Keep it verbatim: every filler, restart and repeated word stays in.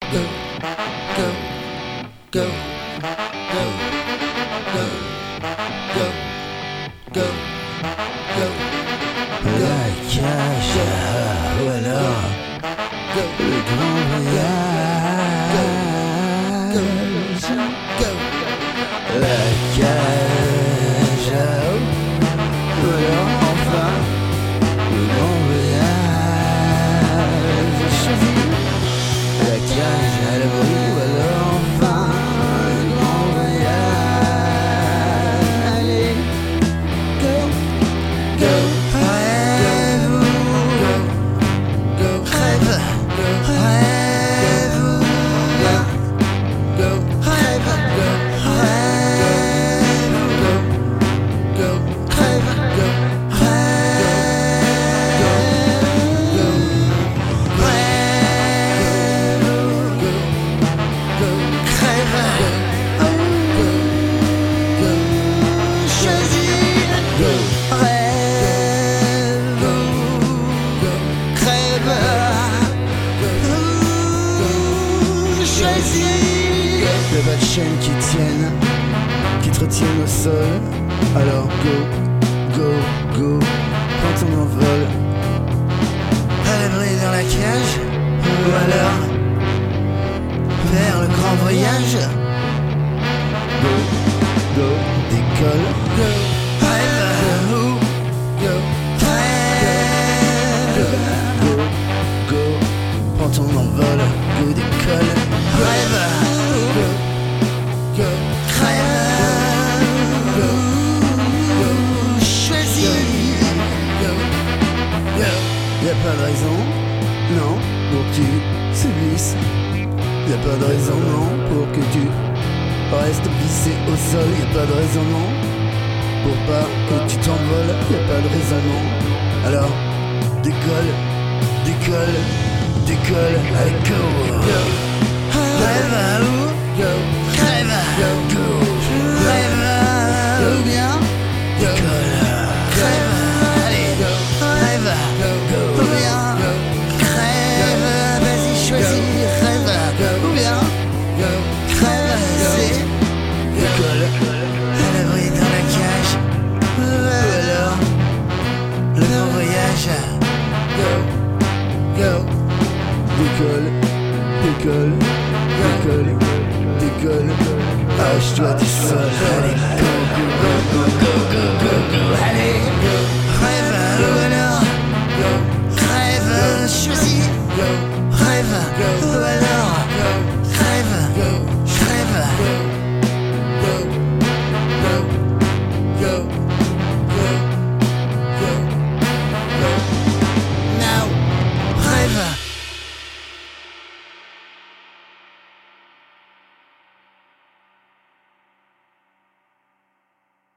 go, go, go, go, go, go, go, go. La cage, ou alors le grand voyage. La cage, ou alors enfin le grand voyage. J'ai choisi la cage à l'abri, ou alors enfin le grand voyage. Allez, go, go. Y'a pas de chaîne qui tienne, qui te retienne au sol. Alors go, go, go, prends ton envol. À l'abri dans la cage, ou alors vers le grand voyage. Go, go, décolle. Go, rêve, go, go, rêve. Go, go, prends ton envol, go, décolle. Rêve. Y'a pas de raison, non, pour que tu subisses. Y'a pas de raison, non, pour que tu restes vissé au sol. Y'a pas de raison, non, pour pas que tu t'envoles. Y'a pas de raison, non. Alors, décolle, décolle, décolle, allez go. Rêve à où? Rêve, go. Rêve ou bien décolle. Rêve, allez, rêve, go. Ou bien crève, vas-y choisis. Rêve ou bien crève, c'est décolle. À l'abri dans la cage, ou alors le grand voyage. Go, go, décolle, décolle, décolle, décolle. Arrache-toi du sol, allez, go, go, go, go, go, go, go, allez, go.